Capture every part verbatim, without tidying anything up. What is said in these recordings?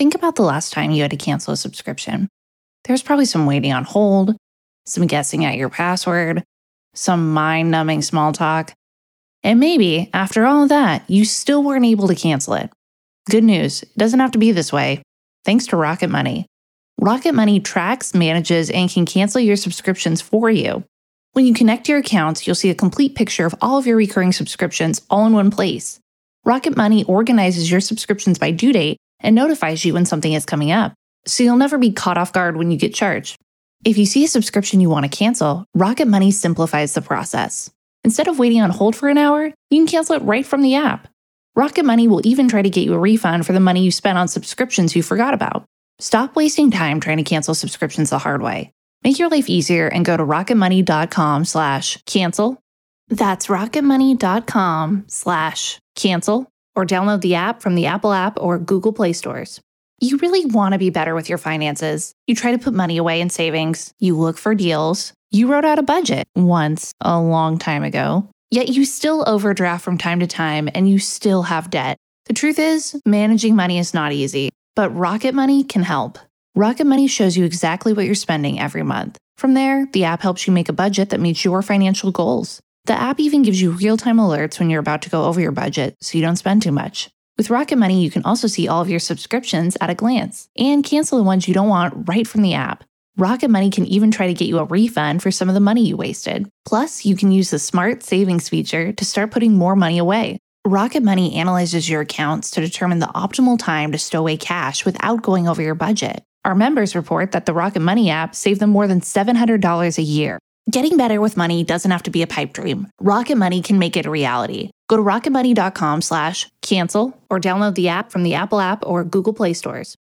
think about the last time you had to cancel a subscription. There's probably some waiting on hold, some guessing at your password, some mind-numbing small talk. And maybe, after all of that, you still weren't able to cancel it. Good news, it doesn't have to be this way. Thanks to Rocket Money. Rocket Money tracks, manages, and can cancel your subscriptions for you. When you connect your accounts, you'll see a complete picture of all of your recurring subscriptions all in one place. Rocket Money organizes your subscriptions by due date and notifies you when something is coming up, so you'll never be caught off guard when you get charged. If you see a subscription you want to cancel, Rocket Money simplifies the process. Instead of waiting on hold for an hour, you can cancel it right from the app. Rocket Money will even try to get you a refund for the money you spent on subscriptions you forgot about. Stop wasting time trying to cancel subscriptions the hard way. Make your life easier and go to rocketmoney.com slash cancel. That's rocketmoney.com slash cancel or download the app from the Apple app or Google Play stores. You really want to be better with your finances. You try to put money away in savings. You look for deals. You wrote out a budget once a long time ago. Yet you still overdraft from time to time and you still have debt. The truth is, managing money is not easy, but Rocket Money can help. Rocket Money shows you exactly what you're spending every month. From there, the app helps you make a budget that meets your financial goals. The app even gives you real-time alerts when you're about to go over your budget so you don't spend too much. With Rocket Money, you can also see all of your subscriptions at a glance and cancel the ones you don't want right from the app. Rocket Money can even try to get you a refund for some of the money you wasted. Plus, you can use the Smart Savings feature to start putting more money away. Rocket Money analyzes your accounts to determine the optimal time to stow away cash without going over your budget. Our members report that the Rocket Money app saved them more than seven hundred dollars a year. Getting better with money doesn't have to be a pipe dream. Rocket Money can make it a reality. Go to rocketmoney.com slash cancel or download the app from the Apple app or Google Play stores.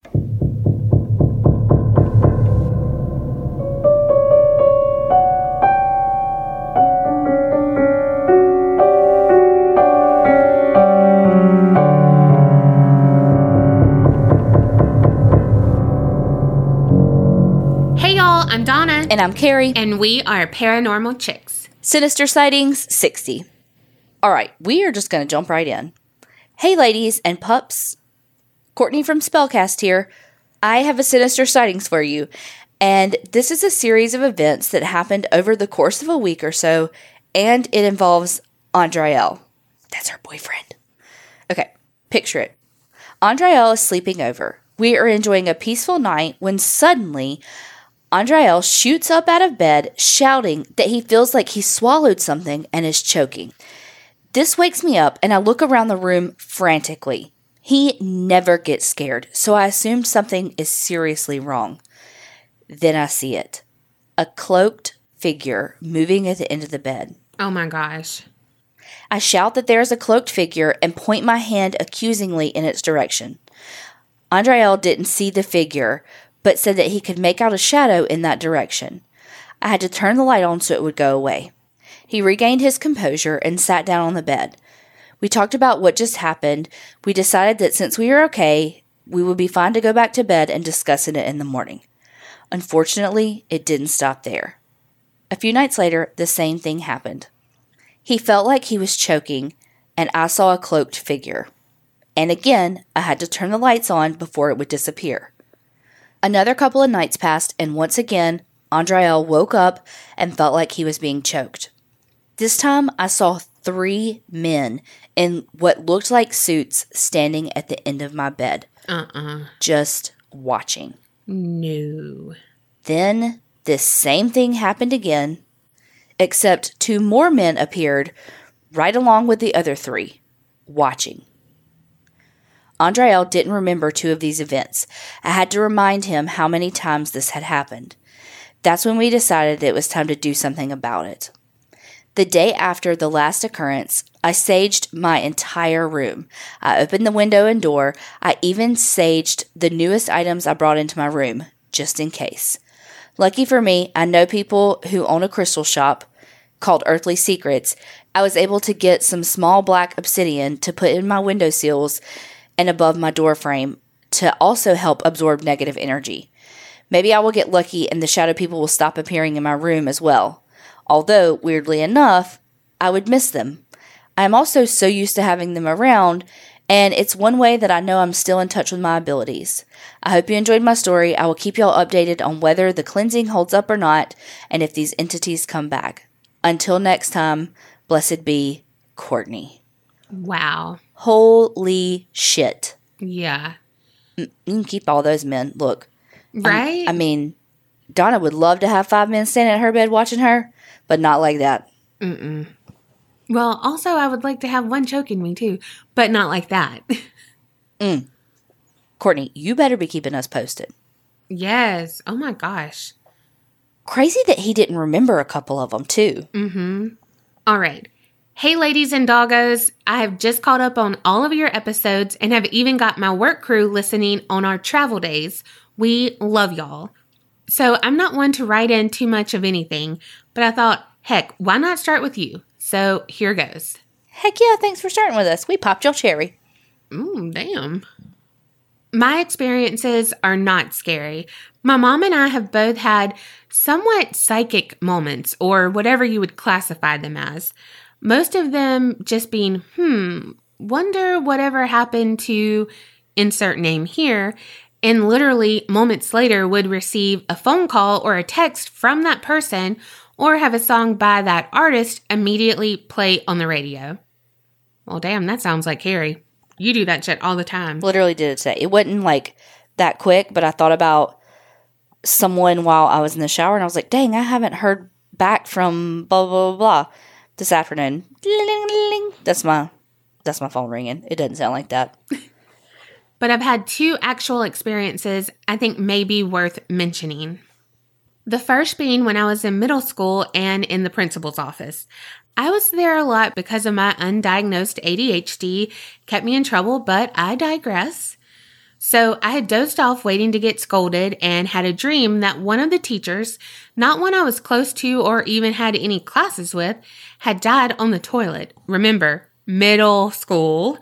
I'm Donna. And I'm Carrie. And we are Paranormal Chicks. Sinister Sightings sixty. All right, we are just going to jump right in. Hey, ladies and pups. Courtney from Spellcast here. I have a Sinister Sightings for you. And this is a series of events that happened over the course of a week or so. And it involves Andriel. That's her boyfriend. Okay, picture it. Andriel is sleeping over. We are enjoying a peaceful night when suddenly Andriel shoots up out of bed, shouting that he feels like he swallowed something and is choking. This wakes me up, and I look around the room frantically. He never gets scared, so I assumed something is seriously wrong. Then I see it. A cloaked figure moving at the end of the bed. Oh my gosh. I shout that there is a cloaked figure and point my hand accusingly in its direction. Andriel didn't see the figure, but said that he could make out a shadow in that direction. I had to turn the light on so it would go away. He regained his composure and sat down on the bed. We talked about what just happened. We decided that since we were okay, we would be fine to go back to bed and discuss it in the morning. Unfortunately, it didn't stop there. A few nights later, the same thing happened. He felt like he was choking, and I saw a cloaked figure. And again, I had to turn the lights on before it would disappear. Another couple of nights passed, and once again, Andriel woke up and felt like he was being choked. This time, I saw three men in what looked like suits standing at the end of my bed. Uh-uh. Just watching. No. Then, this same thing happened again, except two more men appeared right along with the other three, watching. Andriel didn't remember two of these events. I had to remind him how many times this had happened. That's when we decided it was time to do something about it. The day after the last occurrence, I saged my entire room. I opened the window and door. I even saged the newest items I brought into my room, just in case. Lucky for me, I know people who own a crystal shop called Earthly Secrets. I was able to get some small black obsidian to put in my window sills and above my door frame to also help absorb negative energy. Maybe I will get lucky and the shadow people will stop appearing in my room as well. Although, weirdly enough, I would miss them. I am also so used to having them around And it's one way that I know I'm still in touch with my abilities. I hope you enjoyed my story. I will keep y'all updated on whether the cleansing holds up or not, and if these entities come back. Until next time, blessed be Courtney. Wow. Holy shit. Yeah. You can keep all those men. Look. Right? I mean, Donna would love to have five men standing at her bed watching her, but not like that. Mm-mm. Well, also, I would like to have one choking me, too, but not like that. mm. Courtney, you better be keeping us posted. Yes. Oh, my gosh. Crazy that he didn't remember a couple of them, too. Mm-hmm. All right. Hey, ladies and doggos. I have just caught up on all of your episodes and have even got my work crew listening on our travel days. We love y'all. So I'm not one to write in too much of anything, but I thought, heck, why not start with you? So here goes. Heck yeah, thanks for starting with us. We popped your cherry. Ooh, damn. My experiences are not scary. My mom and I have both had somewhat psychic moments, or whatever you would classify them as. Most of them just being, hmm, wonder whatever happened to insert name here, and literally moments later would receive a phone call or a text from that person or have a song by that artist immediately play on the radio. Well, damn, that sounds like Carrie. You do that shit all the time. Literally did it today. It wasn't like that quick, but I thought about someone while I was in the shower, and I was like, dang, I haven't heard back from blah, blah, blah, blah this afternoon. That's my, that's my phone ringing. It doesn't sound like that. But I've had two actual experiences I think may be worth mentioning. The first being when I was in middle school and in the principal's office. I was there a lot because of my undiagnosed A D H D, kept me in trouble, but I digress. So I had dozed off waiting to get scolded and had a dream that one of the teachers, not one I was close to or even had any classes with, had died on the toilet. Remember, middle school.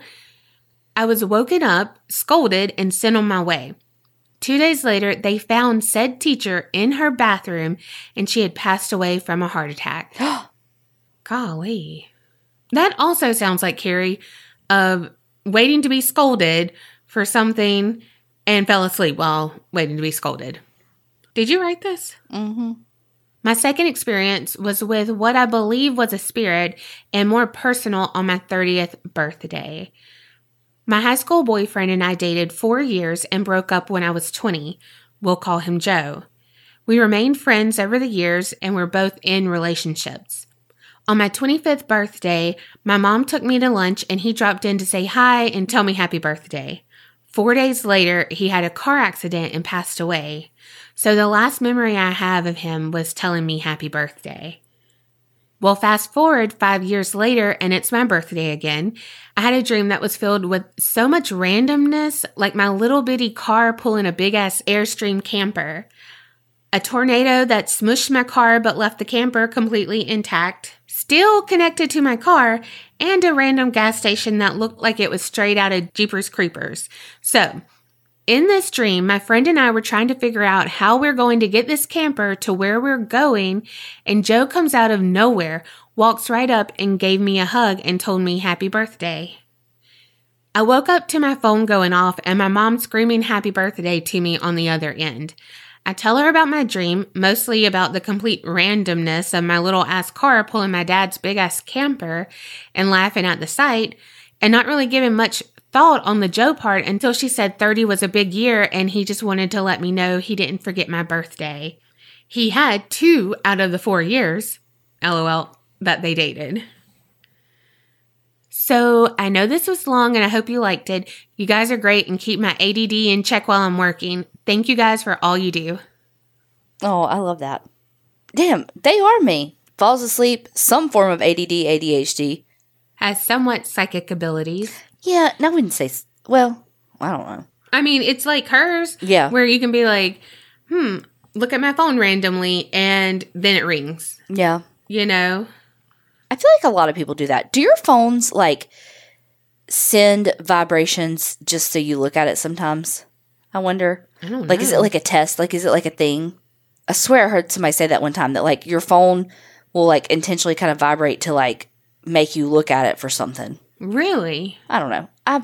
I was woken up, scolded, and sent on my way. Two days later, they found said teacher in her bathroom, and she had passed away from a heart attack. Golly. That also sounds like Carrie, of waiting to be scolded for something and fell asleep while waiting to be scolded. Did you write this? Mm-hmm. My second experience was with what I believe was a spirit and more personal on my thirtieth birthday. My high school boyfriend and I dated four years and broke up when I was twenty. We'll call him Joe. We remained friends over the years and were both in relationships. On my twenty-fifth birthday, my mom took me to lunch and he dropped in to say hi and tell me happy birthday. Four days later, he had a car accident and passed away. So the last memory I have of him was telling me happy birthday. Well, fast forward five years later, and it's my birthday again. I had a dream that was filled with so much randomness, like my little bitty car pulling a big-ass Airstream camper. A tornado that smushed my car but left the camper completely intact, still connected to my car, and a random gas station that looked like it was straight out of Jeepers Creepers. So, in this dream, my friend and I were trying to figure out how we're going to get this camper to where we're going, and Joe comes out of nowhere, walks right up and gave me a hug and told me happy birthday. I woke up to my phone going off and my mom screaming happy birthday to me on the other end. I tell her about my dream, mostly about the complete randomness of my little ass car pulling my dad's big ass camper and laughing at the sight, and not really giving much thought on the Joe part until she said thirty was a big year and he just wanted to let me know he didn't forget my birthday. He had two out of the four years, lol, that they dated. So I know this was long and I hope you liked it. You guys are great and keep my A D D in check while I'm working. Thank you guys for all you do. Oh, I love that. Damn, they are me. Falls asleep, some form of A D D, A D H D. Has somewhat psychic abilities. Yeah, I wouldn't say, well, I don't know. I mean, it's like hers. Yeah. Where you can be like, hmm, look at my phone randomly and then it rings. Yeah. You know? I feel like a lot of people do that. Do your phones, like, send vibrations just so you look at it sometimes? I wonder. I don't know. Like, is it like a test? Like, is it like a thing? I swear I heard somebody say that one time, that, like, your phone will, like, intentionally kind of vibrate to, like, make you look at it for something. Really? I don't know. I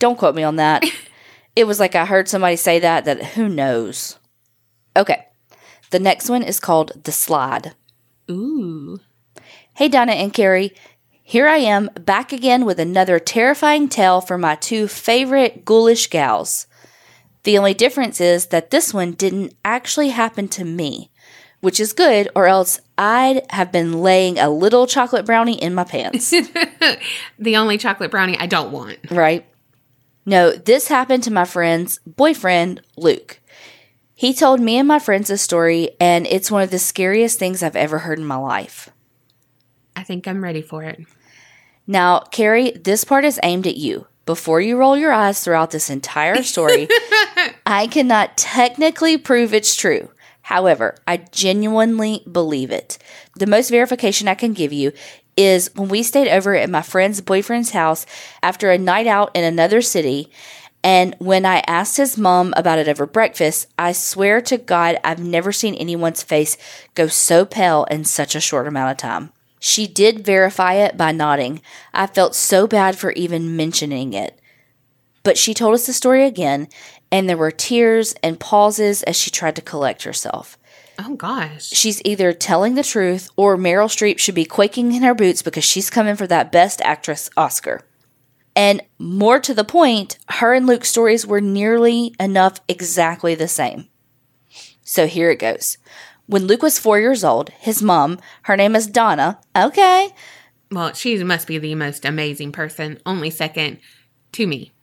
Don't quote me on that. It was like I heard somebody say that, that who knows. Okay. The next one is called The Slide. Ooh. Hey, Donna and Carrie. Here I am, back again with another terrifying tale for my two favorite ghoulish gals. The only difference is that this one didn't actually happen to me, which is good, or else I'd have been laying a little chocolate brownie in my pants. The only chocolate brownie I don't want. Right? No, this happened to my friend's boyfriend, Luke. He told me and my friends this story, and it's one of the scariest things I've ever heard in my life. I think I'm ready for it. Now, Carrie, this part is aimed at you. Before you roll your eyes throughout this entire story, I cannot technically prove it's true. However, I genuinely believe it. The most verification I can give you is when we stayed over at my friend's boyfriend's house after a night out in another city, and when I asked his mom about it over breakfast, I swear to God I've never seen anyone's face go so pale in such a short amount of time. She did verify it by nodding. I felt so bad for even mentioning it. But she told us the story again, and there were tears and pauses as she tried to collect herself. Oh, gosh. She's either telling the truth or Meryl Streep should be quaking in her boots because she's coming for that Best Actress Oscar. And more to the point, her and Luke's stories were nearly enough exactly the same. So here it goes. When Luke was four years old, his mom, her name is Donna, okay. Well, she must be the most amazing person, only second to me.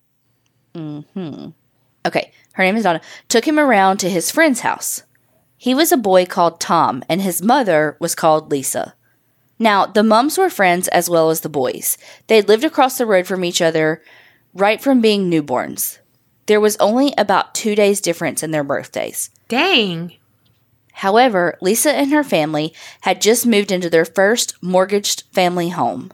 Mm-hmm. Okay, her name is Donna, took him around to his friend's house. He was a boy called Tom, and his mother was called Lisa. Now, the mums were friends as well as the boys. They'd lived across the road from each other right from being newborns. There was only about two days difference in their birthdays. Dang. However, Lisa and her family had just moved into their first mortgaged family home.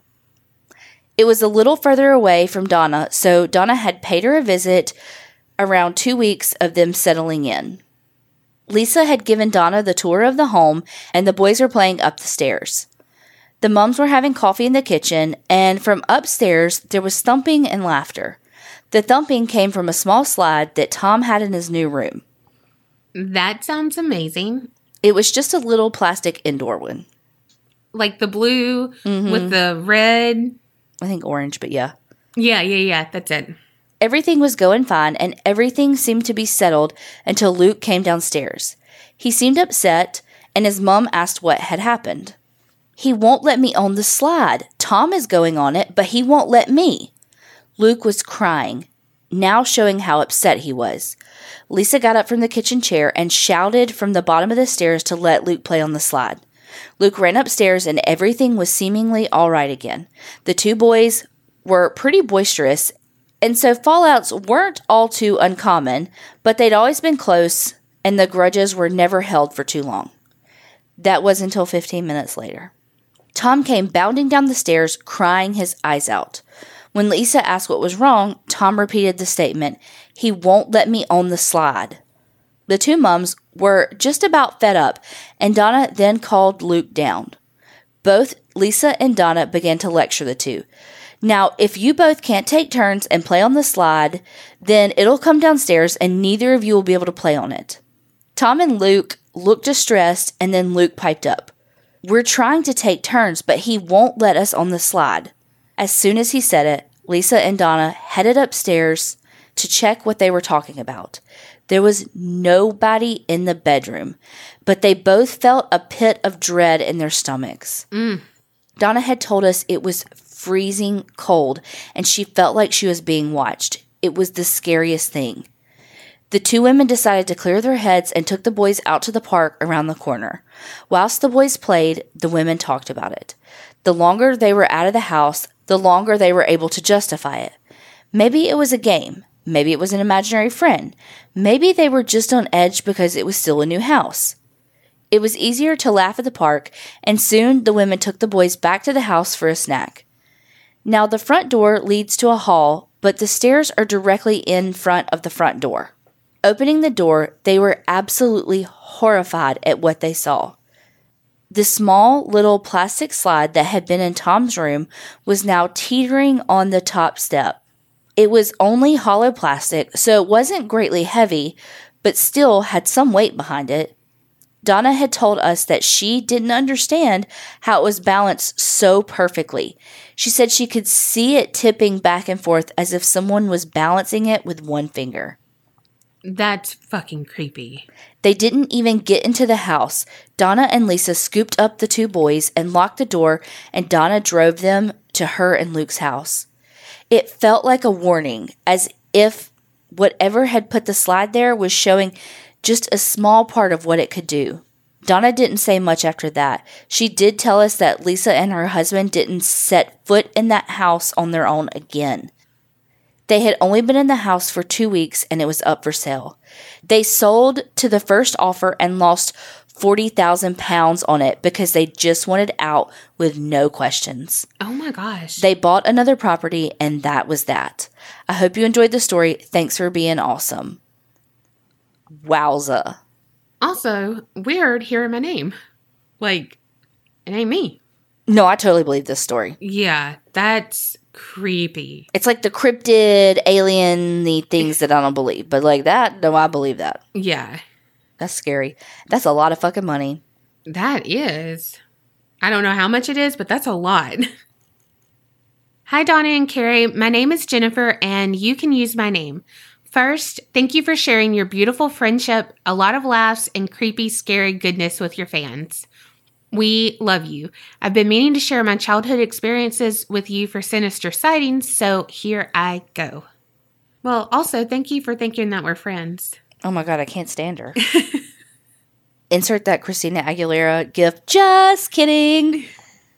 It was a little further away from Donna, so Donna had paid her a visit around two weeks of them settling in. Lisa had given Donna the tour of the home, and the boys were playing up the stairs. The mums were having coffee in the kitchen, and from upstairs there was thumping and laughter. The thumping came from a small slide that Tom had in his new room. That sounds amazing. It was just a little plastic indoor one. Like the blue Mm-hmm. with the red. I think orange, but yeah. Yeah, yeah, yeah. That's it. Everything was going fine, and everything seemed to be settled until Luke came downstairs. He seemed upset, and his mom asked what had happened. He won't let me on the slide. Tom is going on it, but he won't let me. Luke was crying, now showing how upset he was. Lisa got up from the kitchen chair and shouted from the bottom of the stairs to let Luke play on the slide. Luke ran upstairs, and everything was seemingly all right again. The two boys were pretty boisterous, and so fallouts weren't all too uncommon, but they'd always been close, and the grudges were never held for too long. That was until fifteen minutes later. Tom came bounding down the stairs, crying his eyes out. When Lisa asked what was wrong, Tom repeated the statement, "He won't let me on the slide." The two mums were just about fed up, and Donna then called Luke down. Both Lisa and Donna began to lecture the two. "Now, if you both can't take turns and play on the slide, then it'll come downstairs and neither of you will be able to play on it." Tom and Luke looked distressed, and then Luke piped up, "We're trying to take turns, but he won't let us on the slide." As soon as he said it, Lisa and Donna headed upstairs to check what they were talking about. There was nobody in the bedroom, but they both felt a pit of dread in their stomachs. Mm. Donna had told us it was freezing cold, and she felt like she was being watched. It was the scariest thing. The two women decided to clear their heads and took the boys out to the park around the corner. Whilst the boys played, the women talked about it. The longer they were out of the house, the longer they were able to justify it. Maybe it was a game. Maybe it was an imaginary friend. Maybe they were just on edge because it was still a new house. It was easier to laugh at the park, and soon the women took the boys back to the house for a snack. Now the front door leads to a hall, but the stairs are directly in front of the front door. Opening the door, they were absolutely horrified at what they saw. The small little plastic slide that had been in Tom's room was now teetering on the top step. It was only hollow plastic, so it wasn't greatly heavy, but still had some weight behind it. Donna had told us that she didn't understand how it was balanced so perfectly. She said she could see it tipping back and forth as if someone was balancing it with one finger. That's fucking creepy. They didn't even get into the house. Donna and Lisa scooped up the two boys and locked the door, and Donna drove them to her and Luke's house. It felt like a warning, as if whatever had put the slide there was showing just a small part of what it could do. Donna didn't say much after that. She did tell us that Lisa and her husband didn't set foot in that house on their own again. They had only been in the house for two weeks and it was up for sale. They sold to the first offer and lost forty thousand pounds on it because they just wanted out with no questions. Oh my gosh. They bought another property and that was that. I hope you enjoyed the story. Thanks for being awesome. Wowza. Also, weird hearing my name. Like, it ain't me. No, I totally believe this story. Yeah, that's creepy. It's like the cryptid, alien-y things that I don't believe. But like that, no, I believe that. Yeah. That's scary. That's a lot of fucking money. That is. I don't know how much it is, but that's a lot. Hi, Donna and Carrie. My name is Jennifer, and you can use my name. First, thank you for sharing your beautiful friendship, a lot of laughs, and creepy, scary goodness with your fans. We love you. I've been meaning to share my childhood experiences with you for sinister sightings, so here I go. Well, also, thank you for thinking that we're friends. Oh my God, I can't stand her. Insert that Christina Aguilera gif. Just kidding.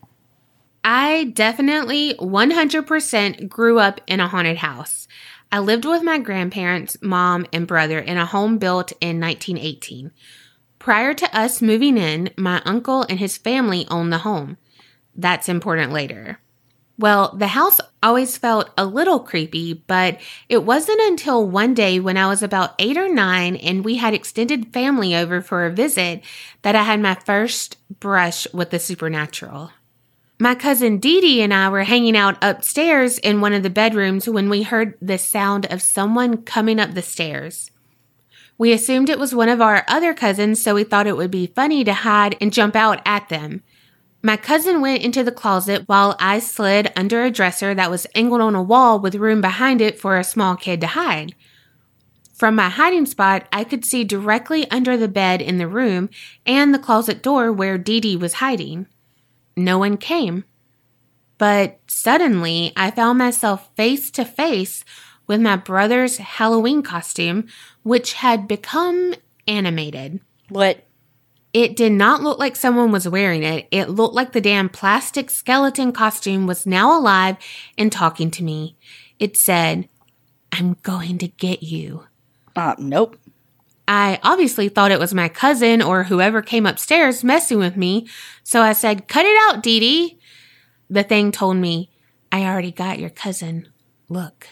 I definitely one hundred percent grew up in a haunted house. I lived with my grandparents, mom, and brother in a home built in nineteen eighteen. Prior to us moving in, my uncle and his family owned the home. That's important later. Well, the house always felt a little creepy, but it wasn't until one day when I was about eight or nine and we had extended family over for a visit that I had my first brush with the supernatural. My cousin Dee Dee and I were hanging out upstairs in one of the bedrooms when we heard the sound of someone coming up the stairs. We assumed it was one of our other cousins, so we thought it would be funny to hide and jump out at them. My cousin went into the closet while I slid under a dresser that was angled on a wall with room behind it for a small kid to hide. From my hiding spot, I could see directly under the bed in the room and the closet door where Dee Dee was hiding. No one came. But suddenly, I found myself face to face with my brother's Halloween costume, which had become animated. What? It did not look like someone was wearing it. It looked like the damn plastic skeleton costume was now alive and talking to me. It said, "I'm going to get you." Uh, nope. I obviously thought it was my cousin or whoever came upstairs messing with me, so I said, "Cut it out, Dee Dee." The thing told me, "I already got your cousin. Look."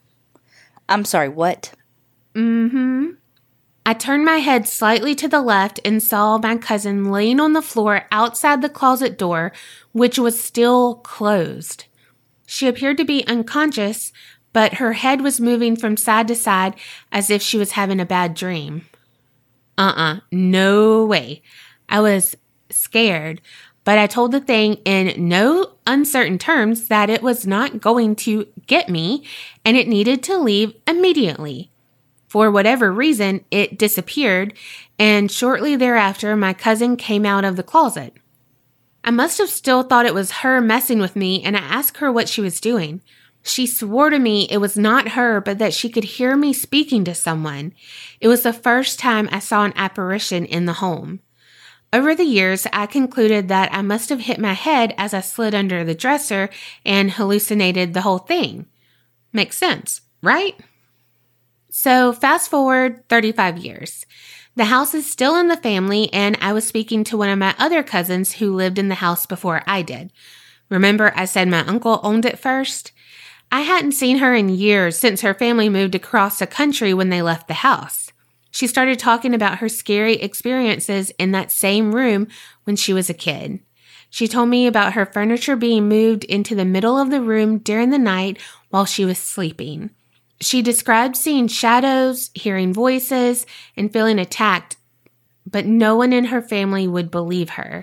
I'm sorry, what? Mm-hmm. I turned my head slightly to the left and saw my cousin laying on the floor outside the closet door, which was still closed. She appeared to be unconscious, but her head was moving from side to side as if she was having a bad dream. Uh-uh, no way. I was scared, but I told the thing in no uncertain terms that it was not going to get me and it needed to leave immediately. For whatever reason, it disappeared, and shortly thereafter, my cousin came out of the closet. I must have still thought it was her messing with me, and I asked her what she was doing. She swore to me it was not her, but that she could hear me speaking to someone. It was the first time I saw an apparition in the home. Over the years, I concluded that I must have hit my head as I slid under the dresser and hallucinated the whole thing. Makes sense, right? So fast forward thirty-five years. The house is still in the family, and I was speaking to one of my other cousins who lived in the house before I did. Remember I said my uncle owned it first? I hadn't seen her in years since her family moved across the country when they left the house. She started talking about her scary experiences in that same room when she was a kid. She told me about her furniture being moved into the middle of the room during the night while she was sleeping. She described seeing shadows, hearing voices, and feeling attacked, but no one in her family would believe her.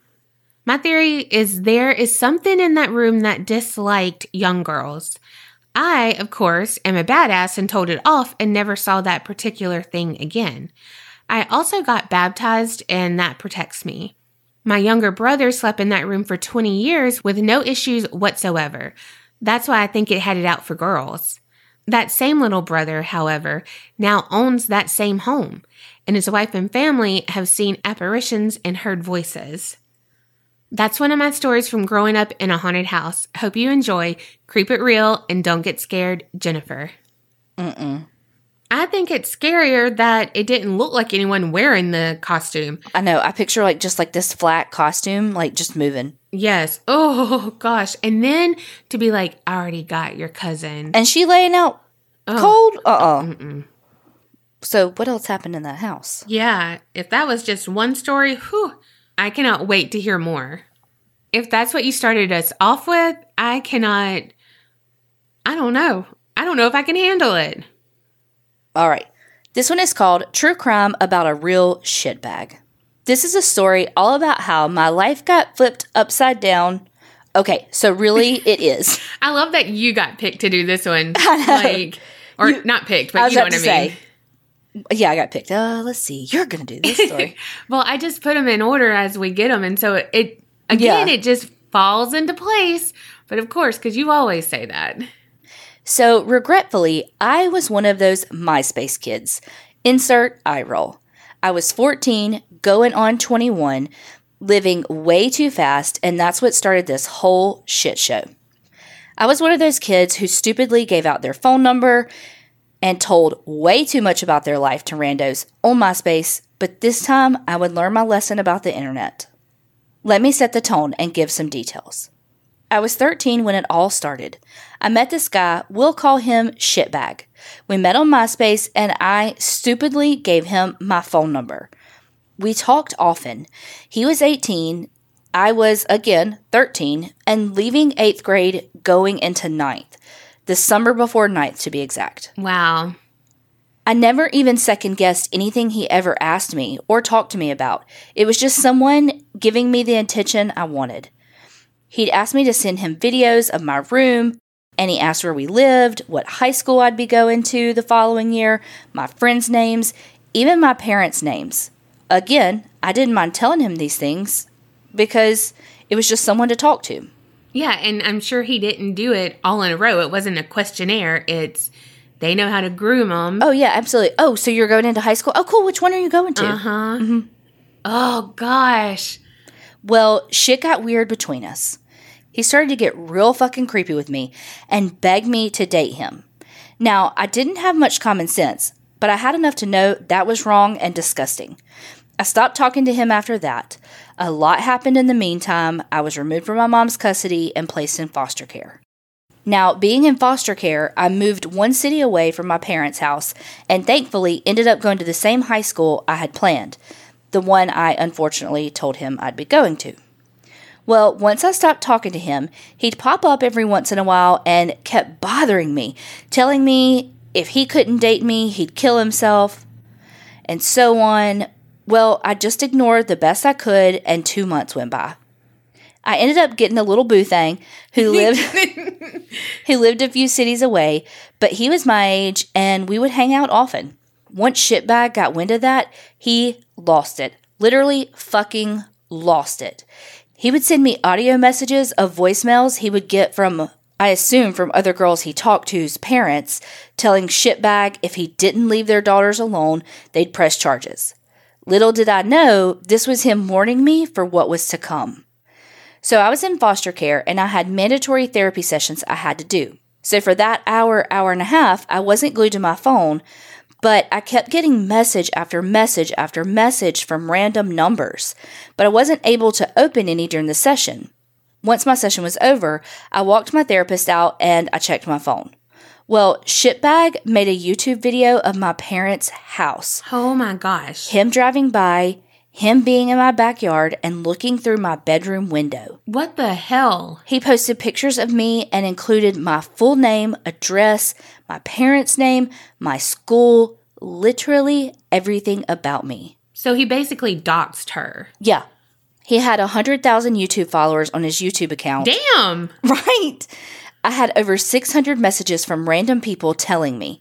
My theory is there is something in that room that disliked young girls. I, of course, am a badass and told it off and never saw that particular thing again. I also got baptized, and that protects me. My younger brother slept in that room for twenty years with no issues whatsoever. That's why I think it had it out for girls. That same little brother, however, now owns that same home, and his wife and family have seen apparitions and heard voices. That's one of my stories from growing up in a haunted house. Hope you enjoy. Creep it real and don't get scared, Jennifer. Mm-mm. I think it's scarier that it didn't look like anyone wearing the costume. I know. I picture like just like this flat costume, like just moving. Yes. Oh, gosh. And then to be like, I already got your cousin. And she laying out oh. cold? Uh-uh. Mm-mm. So what else happened in that house? Yeah. If that was just one story, whew, I cannot wait to hear more. If that's what you started us off with, I cannot, I don't know. I don't know if I can handle it. All right. This one is called True Crime About a Real Shitbag. This is a story all about how my life got flipped upside down. Okay, so really it is. I love that you got picked to do this one. Like, or you, not picked, but you know what I mean. Say, yeah, I got picked. Uh, let's see. You're going to do this story. Well, I just put them in order as we get them. And so it, it again, yeah. it just falls into place. But of course, because you always say that. So, regretfully, I was one of those MySpace kids. Insert eye roll. I was fourteen, going on twenty-one, living way too fast, and that's what started this whole shit show. I was one of those kids who stupidly gave out their phone number and told way too much about their life to randos on MySpace, but this time I would learn my lesson about the internet. Let me set the tone and give some details. I was thirteen when it all started. I met this guy, we'll call him Shitbag. We met on MySpace and I stupidly gave him my phone number. We talked often. He was eighteen, I was, again, thirteen, and leaving eighth grade, going into ninth. The summer before ninth, to be exact. Wow. I never even second-guessed anything he ever asked me or talked to me about. It was just someone giving me the attention I wanted. He'd asked me to send him videos of my room, and he asked where we lived, what high school I'd be going to the following year, my friends' names, even my parents' names. Again, I didn't mind telling him these things because it was just someone to talk to. Yeah, and I'm sure he didn't do it all in a row. It wasn't a questionnaire. It's they know how to groom them. Oh, yeah, absolutely. Oh, so you're going into high school? Oh, cool. Which one are you going to? Uh-huh. Mm-hmm. Oh, gosh. Well, shit got weird between us. He started to get real fucking creepy with me and begged me to date him. Now, I didn't have much common sense, but I had enough to know that was wrong and disgusting. I stopped talking to him after that. A lot happened in the meantime. I was removed from my mom's custody and placed in foster care. Now, being in foster care, I moved one city away from my parents' house and thankfully ended up going to the same high school I had planned, the one I unfortunately told him I'd be going to. Well, once I stopped talking to him, he'd pop up every once in a while and kept bothering me, telling me if he couldn't date me, he'd kill himself, and so on. Well, I just ignored the best I could, and two months went by. I ended up getting a little boo thing who lived who lived a few cities away, but he was my age, and we would hang out often. Once Shitbag got wind of that, he lost it. Literally fucking lost it. He would send me audio messages of voicemails he would get from, I assume, from other girls he talked to's parents, telling Shitbag if he didn't leave their daughters alone, they'd press charges. Little did I know, this was him warning me for what was to come. So I was in foster care, and I had mandatory therapy sessions I had to do. So for that hour, hour and a half, I wasn't glued to my phone, but I kept getting message after message after message from random numbers, but I wasn't able to open any during the session. Once my session was over, I walked my therapist out and I checked my phone. Well, Shitbag made a YouTube video of my parents' house. Oh my gosh. Him driving by, him being in my backyard and looking through my bedroom window. What the hell? He posted pictures of me and included my full name, address, my parents' name, my school, literally everything about me. So he basically doxed her. Yeah. He had one hundred thousand YouTube followers on his YouTube account. Damn! Right. I had over six hundred messages from random people telling me.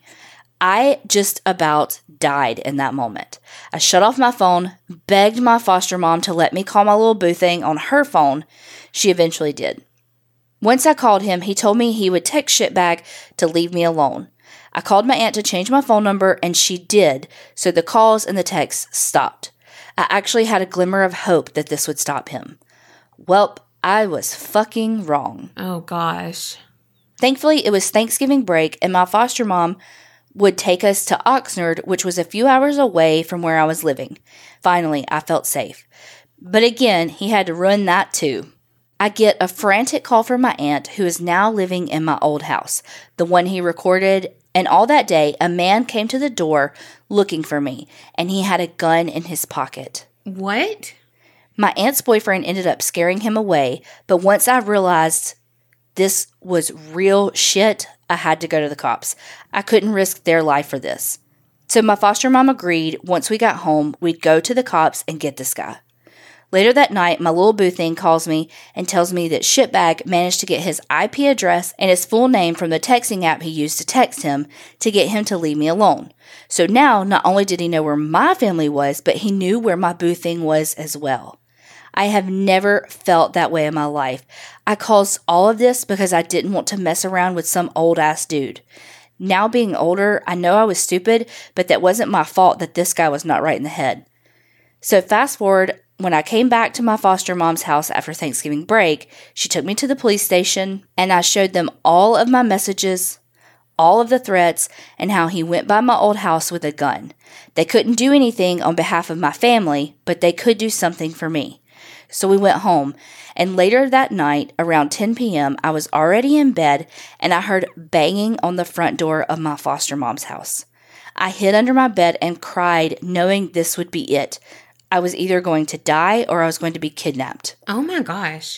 I just about died in that moment. I shut off my phone, begged my foster mom to let me call my little boo thing on her phone. She eventually did. Once I called him, he told me he would text Shitbag to leave me alone. I called my aunt to change my phone number, and she did, so the calls and the texts stopped. I actually had a glimmer of hope that this would stop him. Welp, I was fucking wrong. Oh, gosh. Thankfully, it was Thanksgiving break, and my foster mom would take us to Oxnard, which was a few hours away from where I was living. Finally, I felt safe. But again, he had to ruin that too. I get a frantic call from my aunt, who is now living in my old house, the one he recorded, and all that day, a man came to the door looking for me, and he had a gun in his pocket. What? My aunt's boyfriend ended up scaring him away, but once I realized this was real shit, I had to go to the cops. I couldn't risk their life for this. So my foster mom agreed once we got home, we'd go to the cops and get this guy. Later that night, my little boo thing calls me and tells me that Shitbag managed to get his I P address and his full name from the texting app he used to text him to get him to leave me alone. So now, not only did he know where my family was, but he knew where my boo thing was as well. I have never felt that way in my life. I caused all of this because I didn't want to mess around with some old-ass dude. Now being older, I know I was stupid, but that wasn't my fault that this guy was not right in the head. So fast forward, when I came back to my foster mom's house after Thanksgiving break, she took me to the police station, and I showed them all of my messages, all of the threats, and how he went by my old house with a gun. They couldn't do anything on behalf of my family, but they could do something for me. So we went home, and later that night, around ten p.m., I was already in bed, and I heard banging on the front door of my foster mom's house. I hid under my bed and cried, knowing this would be it. I was either going to die or I was going to be kidnapped. Oh my gosh.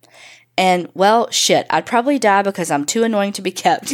And, well, shit, I'd probably die because I'm too annoying to be kept.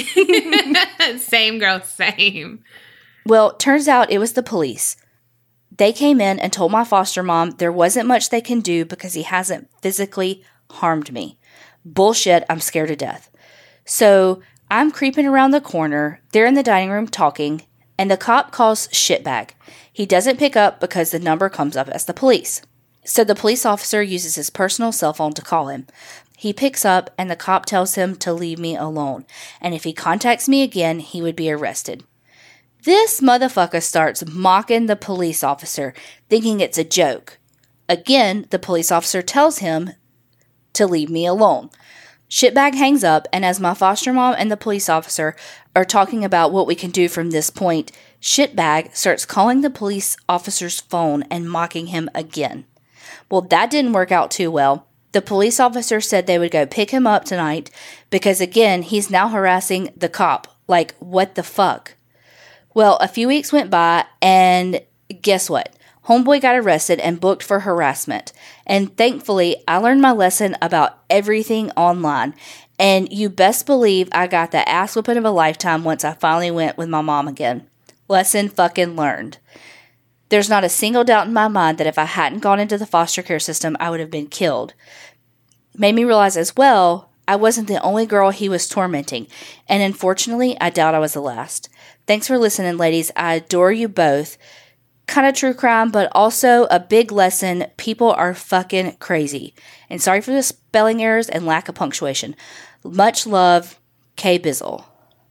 Same, girl, same. Well, turns out it was the police. They came in and told my foster mom there wasn't much they can do because he hasn't physically harmed me. Bullshit, I'm scared to death. So I'm creeping around the corner. They're in the dining room talking, and the cop calls Shitbag. He doesn't pick up because the number comes up as the police. So the police officer uses his personal cell phone to call him. He picks up, and the cop tells him to leave me alone, and if he contacts me again, he would be arrested. This motherfucker starts mocking the police officer, thinking it's a joke. Again, the police officer tells him to leave me alone. Shitbag hangs up, and as my foster mom and the police officer are talking about what we can do from this point, Shitbag starts calling the police officer's phone and mocking him again. Well, that didn't work out too well. The police officer said they would go pick him up tonight because, again, he's now harassing the cop. Like, what the fuck? Well, a few weeks went by, and guess what? Homeboy got arrested and booked for harassment. And thankfully, I learned my lesson about everything online. And you best believe I got the ass whooping of a lifetime once I finally went with my mom again. Lesson fucking learned. There's not a single doubt in my mind that if I hadn't gone into the foster care system, I would have been killed. Made me realize as well, I wasn't the only girl he was tormenting. And unfortunately, I doubt I was the last. Thanks for listening, ladies. I adore you both. Kind of true crime, but also a big lesson. People are fucking crazy. And sorry for the spelling errors and lack of punctuation. Much love, K. Bizzle.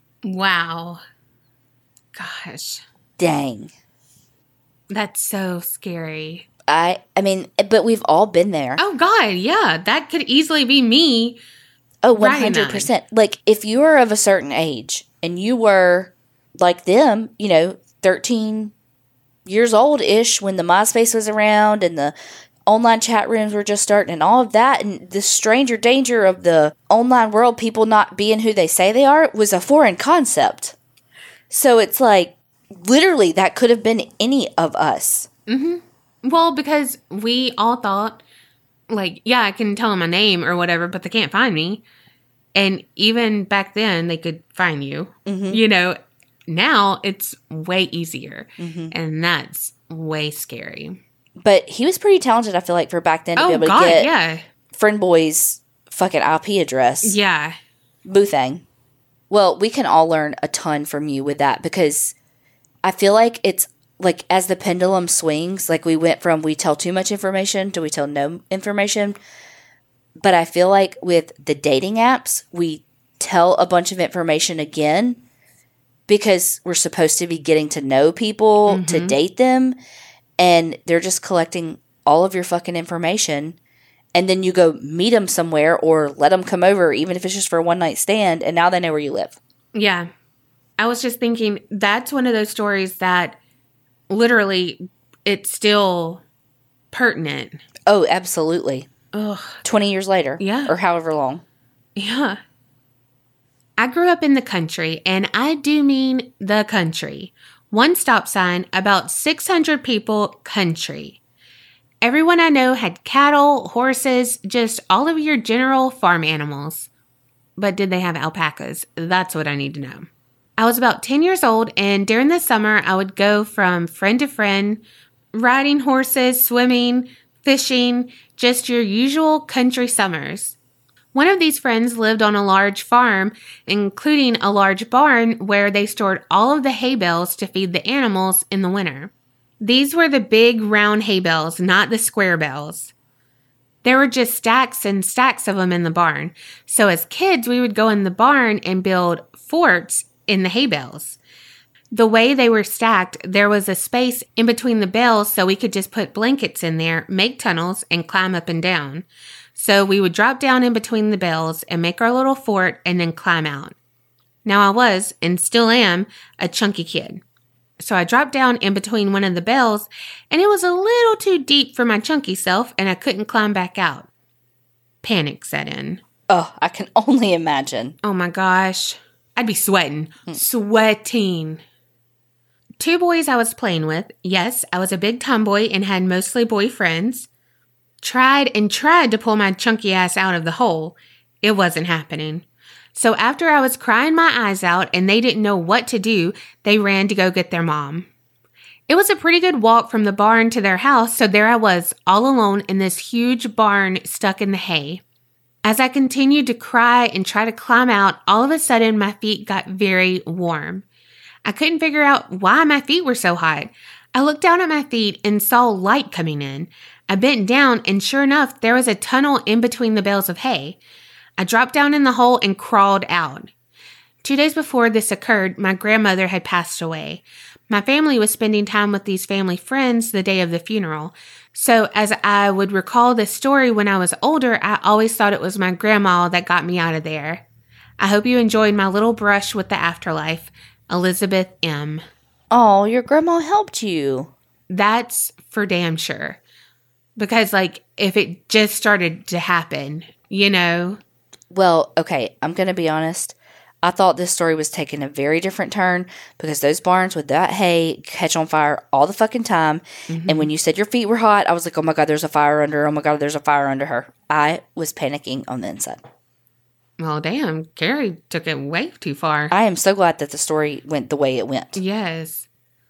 Wow. Gosh. Dang. That's so scary. I I mean, but we've all been there. Oh, God, yeah. That could easily be me. Oh, one hundred percent. Like, if you are of a certain age and you were like them, you know, thirteen years old-ish when the MySpace was around and the online chat rooms were just starting and all of that, and the stranger danger of the online world, people not being who they say they are, was a foreign concept. So it's like, literally, that could have been any of us. Mm-hmm. Well, because we all thought, like, yeah, I can tell them my name or whatever, but they can't find me. And even back then, they could find you. Mm-hmm. You know, now it's way easier. Mm-hmm. And that's way scary. But he was pretty talented, I feel like, for back then to oh, be able God, to get yeah. Friend Boy's fucking I P address. Yeah. Boothang. Well, we can all learn a ton from you with that because I feel like it's like as the pendulum swings, like we went from we tell too much information to we tell no information. But I feel like with the dating apps, we tell a bunch of information again because we're supposed to be getting to know people, mm-hmm. to date them, and they're just collecting all of your fucking information. And then you go meet them somewhere or let them come over, even if it's just for a one-night stand, and now they know where you live. Yeah. I was just thinking, that's one of those stories that literally it's still pertinent. Oh, absolutely. Ugh. twenty years later. Yeah. Or however long. Yeah. I grew up in the country, and I do mean the country. One stop sign, about six hundred people, country. Everyone I know had cattle, horses, just all of your general farm animals. But did they have alpacas? That's what I need to know. I was about ten years old, and during the summer, I would go from friend to friend, riding horses, swimming, fishing, just your usual country summers. One of these friends lived on a large farm, including a large barn where they stored all of the hay bales to feed the animals in the winter. These were the big round hay bales, not the square bales. There were just stacks and stacks of them in the barn. So as kids, we would go in the barn and build forts in the hay bales. The way they were stacked, there was a space in between the bales so we could just put blankets in there, make tunnels, and climb up and down. So we would drop down in between the bales and make our little fort and then climb out. Now I was, and still am, a chunky kid. So I dropped down in between one of the bales, and it was a little too deep for my chunky self, and I couldn't climb back out. Panic set in. Oh, I can only imagine. Oh my gosh. I'd be sweating. Hmm. Sweating. Two boys I was playing with. Yes, I was a big tomboy and had mostly boyfriends. Tried and tried to pull my chunky ass out of the hole. It wasn't happening. So after I was crying my eyes out and they didn't know what to do, they ran to go get their mom. It was a pretty good walk from the barn to their house, so there I was, all alone in this huge barn stuck in the hay. As I continued to cry and try to climb out, all of a sudden my feet got very warm. I couldn't figure out why my feet were so hot. I looked down at my feet and saw light coming in. I bent down, and sure enough, there was a tunnel in between the bales of hay. I dropped down in the hole and crawled out. Two days before this occurred, my grandmother had passed away. My family was spending time with these family friends the day of the funeral. So as I would recall this story when I was older, I always thought it was my grandma that got me out of there. I hope you enjoyed my little brush with the afterlife. Elizabeth M. Oh, your grandma helped you. That's for damn sure. Because, like, if it just started to happen, you know. Well, okay, I'm going to be honest. I thought this story was taking a very different turn because those barns with that hay catch on fire all the fucking time. Mm-hmm. And when you said your feet were hot, I was like, oh my God, there's a fire under her. Oh my God, there's a fire under her. I was panicking on the inside. Well, damn, Carrie took it way too far. I am so glad that the story went the way it went. Yes.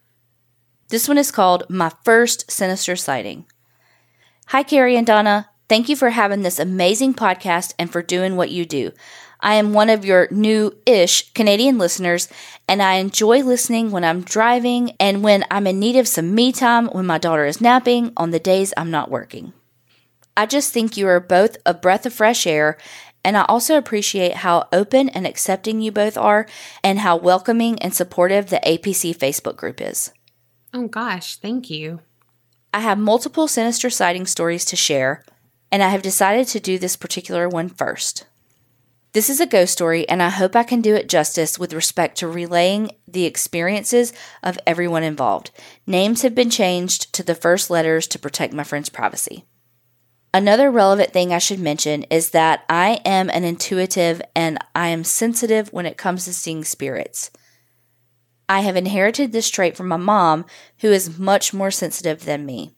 This one is called My First Sinister Sighting. Hi, Carrie and Donna. Thank you for having this amazing podcast and for doing what you do. I am one of your new-ish Canadian listeners, and I enjoy listening when I'm driving and when I'm in need of some me time when my daughter is napping on the days I'm not working. I just think you are both a breath of fresh air, and I also appreciate how open and accepting you both are and how welcoming and supportive the A P C Facebook group is. Oh gosh, thank you. I have multiple sinister sighting stories to share, and I have decided to do this particular one first. This is a ghost story, and I hope I can do it justice with respect to relaying the experiences of everyone involved. Names have been changed to the first letters to protect my friend's privacy. Another relevant thing I should mention is that I am an intuitive and I am sensitive when it comes to seeing spirits. I have inherited this trait from my mom, who is much more sensitive than me.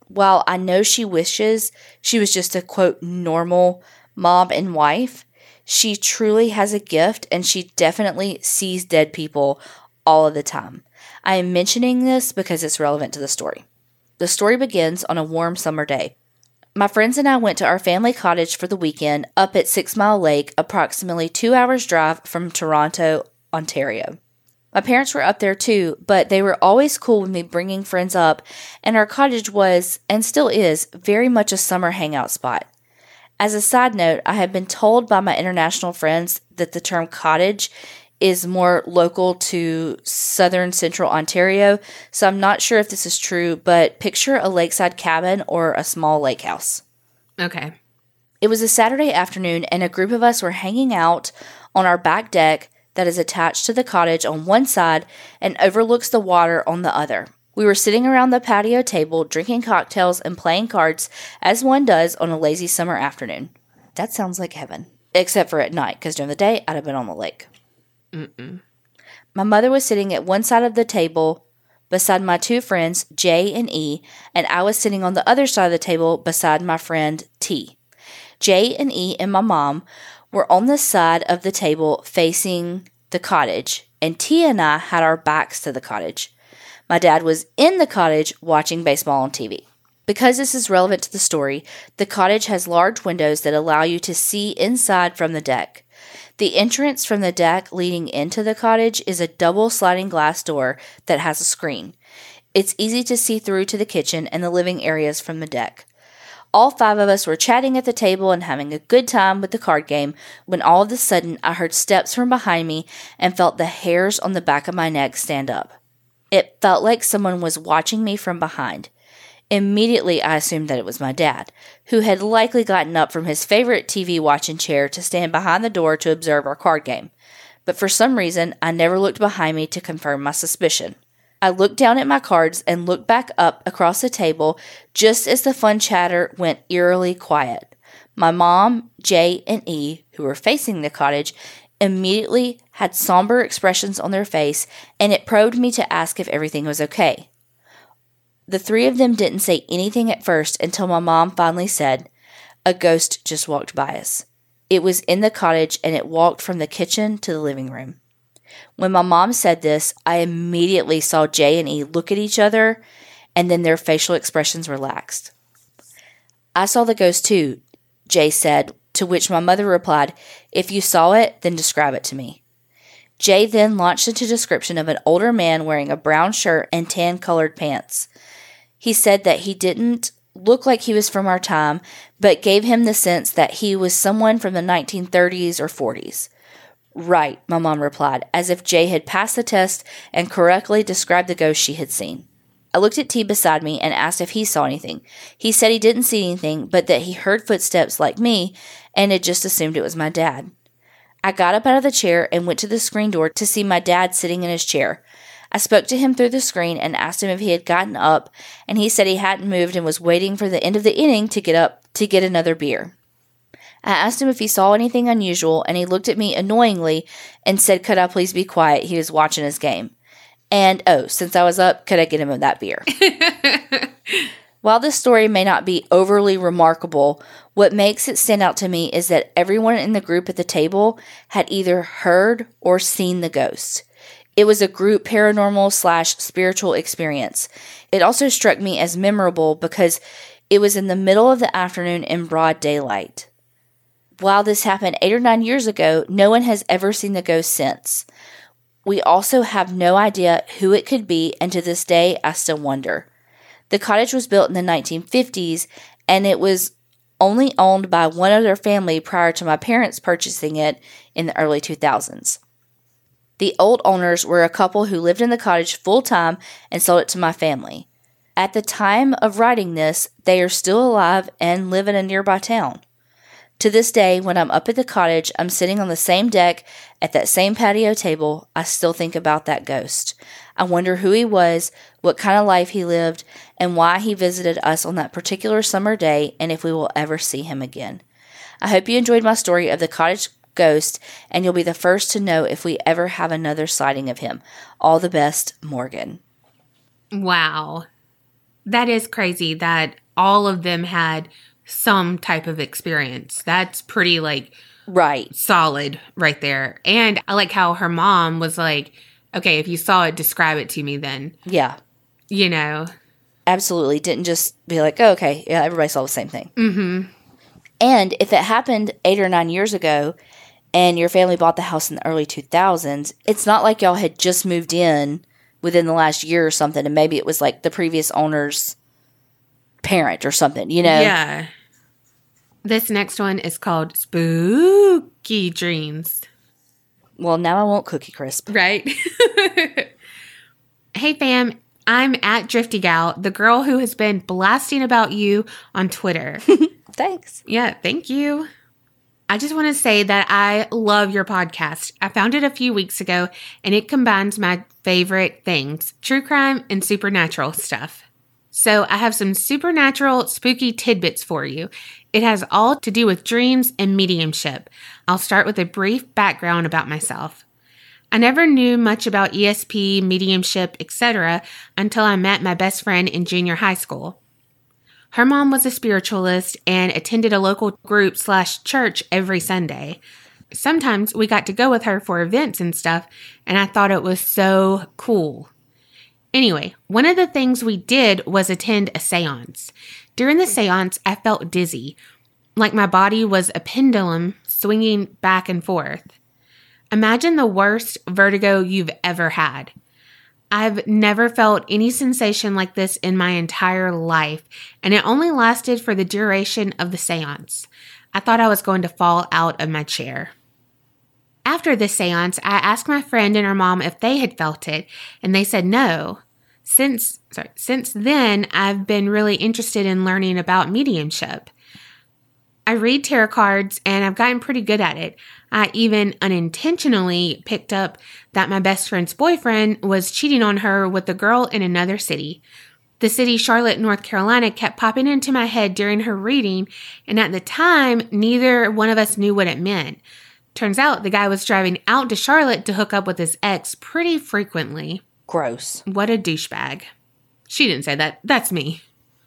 While I know she wishes she was just a, quote, normal mom and wife, she truly has a gift and she definitely sees dead people all of the time. I am mentioning this because it's relevant to the story. The story begins on a warm summer day. My friends and I went to our family cottage for the weekend up at Six Mile Lake, approximately two hours drive from Toronto, Ontario. My parents were up there too, but they were always cool with me bringing friends up, and our cottage was, and still is, very much a summer hangout spot. As a side note, I have been told by my international friends that the term cottage is more local to southern central Ontario, so I'm not sure if this is true, but picture a lakeside cabin or a small lake house. Okay. It was a Saturday afternoon, and a group of us were hanging out on our back deck that is attached to the cottage on one side and overlooks the water on the other. We were sitting around the patio table, drinking cocktails and playing cards, as one does on a lazy summer afternoon. That sounds like heaven. Except for at night, because during the day, I'd have been on the lake. Mm-mm. My mother was sitting at one side of the table beside my two friends, J and E, and I was sitting on the other side of the table beside my friend T. J and E and my mom were on the side of the table facing the cottage, and T and I had our backs to the cottage. My dad was in the cottage watching baseball on T V. Because this is relevant to the story, the cottage has large windows that allow you to see inside from the deck. The entrance from the deck leading into the cottage is a double sliding glass door that has a screen. It's easy to see through to the kitchen and the living areas from the deck. All five of us were chatting at the table and having a good time with the card game when all of a sudden I heard steps from behind me and felt the hairs on the back of my neck stand up. It felt like someone was watching me from behind. Immediately, I assumed that it was my dad, who had likely gotten up from his favorite T V watching chair to stand behind the door to observe our card game. But for some reason, I never looked behind me to confirm my suspicion. I looked down at my cards and looked back up across the table just as the fun chatter went eerily quiet. My mom, J, and E, who were facing the cottage, immediately had somber expressions on their face, and it probed me to ask if everything was okay. The three of them didn't say anything at first until my mom finally said, "A ghost just walked by us." It was in the cottage and it walked from the kitchen to the living room. When my mom said this, I immediately saw J and E look at each other, and then their facial expressions relaxed. "I saw the ghost too," J said, to which my mother replied, "If you saw it, then describe it to me." J then launched into a description of an older man wearing a brown shirt and tan-colored pants. He said that he didn't look like he was from our time, but gave him the sense that he was someone from the nineteen thirties or forties. "Right," my mom replied, as if Jay had passed the test and correctly described the ghost she had seen. I looked at T beside me and asked if he saw anything. He said he didn't see anything, but that he heard footsteps like me and had just assumed it was my dad. I got up out of the chair and went to the screen door to see my dad sitting in his chair. I spoke to him through the screen and asked him if he had gotten up, and he said he hadn't moved and was waiting for the end of the inning to get up to get another beer. I asked him if he saw anything unusual, and he looked at me annoyingly and said, "Could I please be quiet? He was watching his game." And, oh, since I was up, could I get him that beer? While this story may not be overly remarkable, what makes it stand out to me is that everyone in the group at the table had either heard or seen the ghost. It was a group paranormal slash spiritual experience. It also struck me as memorable because it was in the middle of the afternoon in broad daylight. While this happened eight or nine years ago, no one has ever seen the ghost since. We also have no idea who it could be, and to this day, I still wonder. The cottage was built in the nineteen fifties, and it was only owned by one other family prior to my parents purchasing it in the early two thousands. The old owners were a couple who lived in the cottage full-time and sold it to my family. At the time of writing this, they are still alive and live in a nearby town. To this day, when I'm up at the cottage, I'm sitting on the same deck at that same patio table, I still think about that ghost. I wonder who he was, what kind of life he lived, and why he visited us on that particular summer day, and if we will ever see him again. I hope you enjoyed my story of the cottage ghost, and you'll be the first to know if we ever have another sighting of him. All the best, Morgan. Wow. That is crazy that all of them had some type of experience. That's pretty, like, right, solid right there. And I like how her mom was like, okay, if you saw it, describe it to me then. Yeah. You know? Absolutely. Didn't just be like, oh, okay, yeah, everybody saw the same thing. Mm-hmm. And if it happened eight or nine years ago and your family bought the house in the early two thousands, it's not like y'all had just moved in within the last year or something, and maybe it was like the previous owner's parent or something, you know? Yeah. This next one is called Spooky Dreams. Well, now I want Cookie Crisp. Right? Hey, fam. I'm at Drifty Gal, the girl who has been blasting about you on Twitter. Thanks. Yeah, thank you. I just want to say that I love your podcast. I found it a few weeks ago, and it combines my favorite things, true crime and supernatural stuff. So I have some supernatural spooky tidbits for you. It has all to do with dreams and mediumship. I'll start with a brief background about myself. I never knew much about E S P, mediumship, et cetera until I met my best friend in junior high school. Her mom was a spiritualist and attended a local group slash church every Sunday. Sometimes we got to go with her for events and stuff, and I thought it was so cool. Anyway, one of the things we did was attend a seance. During the seance, I felt dizzy, like my body was a pendulum swinging back and forth. Imagine the worst vertigo you've ever had. I've never felt any sensation like this in my entire life, and it only lasted for the duration of the seance. I thought I was going to fall out of my chair. After the seance, I asked my friend and her mom if they had felt it, and they said no. Since, sorry, since then, I've been really interested in learning about mediumship. I read tarot cards, and I've gotten pretty good at it. I even unintentionally picked up that my best friend's boyfriend was cheating on her with a girl in another city. The city, Charlotte, North Carolina, kept popping into my head during her reading, and at the time, neither one of us knew what it meant. Turns out the guy was driving out to Charlotte to hook up with his ex pretty frequently. Gross. What a douchebag. She didn't say that. That's me.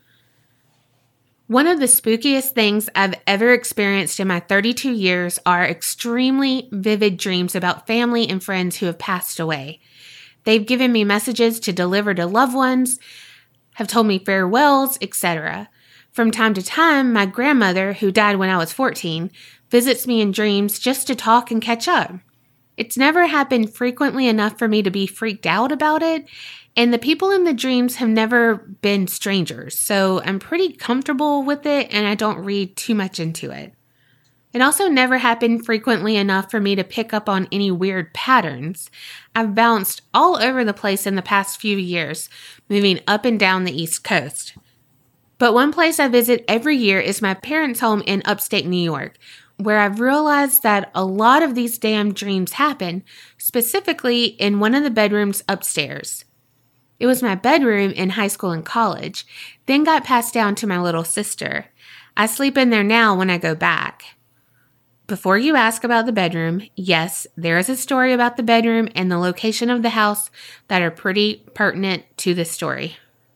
One of the spookiest things I've ever experienced in my thirty-two years are extremely vivid dreams about family and friends who have passed away. They've given me messages to deliver to loved ones, have told me farewells, et cetera. From time to time, my grandmother, who died when I was fourteen, visits me in dreams just to talk and catch up. It's never happened frequently enough for me to be freaked out about it, and the people in the dreams have never been strangers, so I'm pretty comfortable with it and I don't read too much into it. It also never happened frequently enough for me to pick up on any weird patterns. I've bounced all over the place in the past few years, moving up and down the East Coast. But one place I visit every year is my parents' home in upstate New York, where I've realized that a lot of these damn dreams happen, specifically in one of the bedrooms upstairs. It was my bedroom in high school and college, then got passed down to my little sister. I sleep in there now when I go back. Before you ask about the bedroom, yes, there is a story about the bedroom and the location of the house that are pretty pertinent to this story.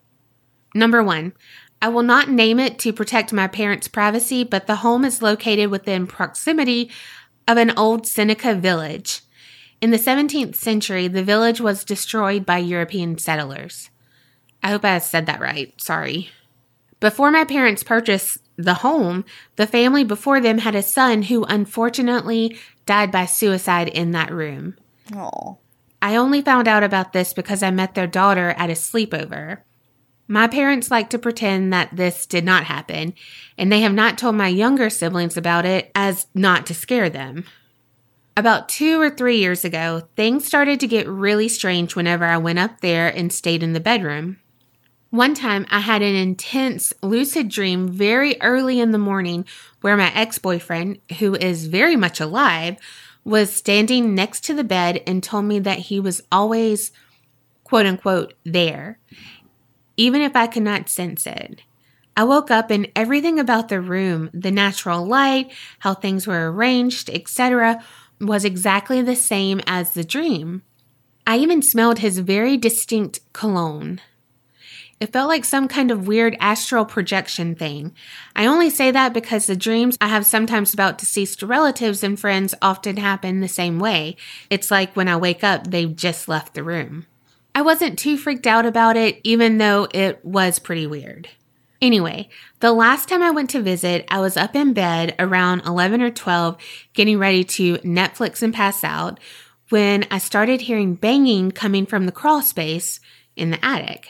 Number one, I will not name it to protect my parents' privacy, but the home is located within proximity of an old Seneca village. In the seventeenth century, the village was destroyed by European settlers. I hope I said that right. Sorry. Before my parents purchased the home, the family before them had a son who unfortunately died by suicide in that room. Aww. I only found out about this because I met their daughter at a sleepover. My parents like to pretend that this did not happen, and they have not told my younger siblings about it as not to scare them. About two or three years ago, things started to get really strange whenever I went up there and stayed in the bedroom. One time, I had an intense lucid dream very early in the morning where my ex-boyfriend, who is very much alive, was standing next to the bed and told me that he was always, quote-unquote, there, even if I could not sense it. I woke up and everything about the room, the natural light, how things were arranged, et cetera, was exactly the same as the dream. I even smelled his very distinct cologne. It felt like some kind of weird astral projection thing. I only say that because the dreams I have sometimes about deceased relatives and friends often happen the same way. It's like when I wake up, they've just left the room. I wasn't too freaked out about it, even though it was pretty weird. Anyway, the last time I went to visit, I was up in bed around eleven or twelve, getting ready to Netflix and pass out, when I started hearing banging coming from the crawl space in the attic.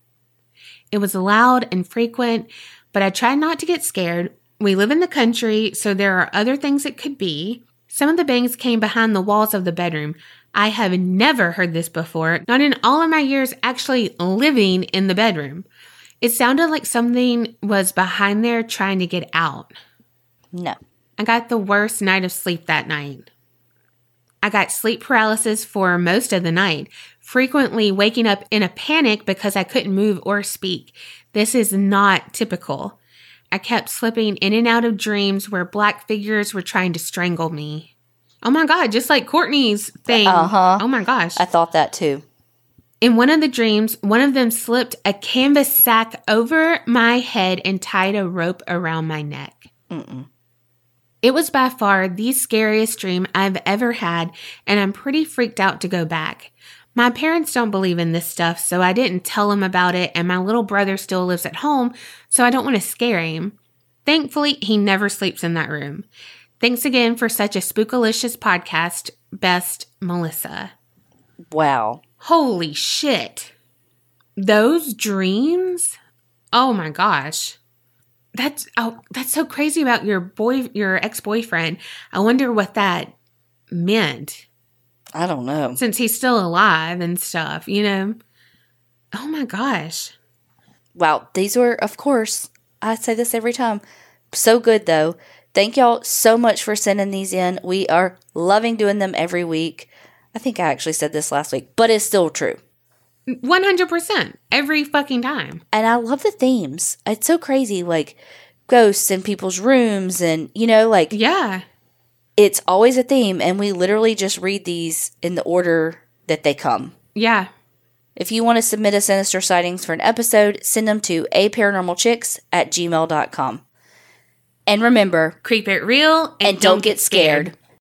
It was loud and frequent, but I tried not to get scared. We live in the country, so there are other things it could be. Some of the bangs came behind the walls of the bedroom. I have never heard this before, not in all of my years actually living in the bedroom. It sounded like something was behind there trying to get out. No. I got the worst night of sleep that night. I got sleep paralysis for most of the night, frequently waking up in a panic because I couldn't move or speak. This is not typical. I kept slipping in and out of dreams where black figures were trying to strangle me. Oh my God, just like Courtney's thing. Uh-huh. Oh my gosh. I thought that too. In one of the dreams, one of them slipped a canvas sack over my head and tied a rope around my neck. Mm-mm. It was by far the scariest dream I've ever had, and I'm pretty freaked out to go back. My parents don't believe in this stuff, so I didn't tell them about it, and my little brother still lives at home, so I don't want to scare him. Thankfully, he never sleeps in that room. Thanks again for such a spookalicious podcast. Best, Melissa. Wow. Holy shit. Those dreams? Oh my gosh. That's oh, that's so crazy about your boy, your ex-boyfriend. I wonder what that meant. I don't know. Since he's still alive and stuff, you know? Oh my gosh. Wow. These were, of course, I say this every time, so good though. Thank y'all so much for sending these in. We are loving doing them every week. I think I actually said this last week, but it's still true. one hundred percent. Every fucking time. And I love the themes. It's so crazy, like ghosts in people's rooms and, you know, like... Yeah. It's always a theme, and we literally just read these in the order that they come. Yeah. If you want to submit a sinister sightings for an episode, send them to a paranormal chicks at gmail dot com. And remember... Creep it real And, and don't, don't get scared. scared.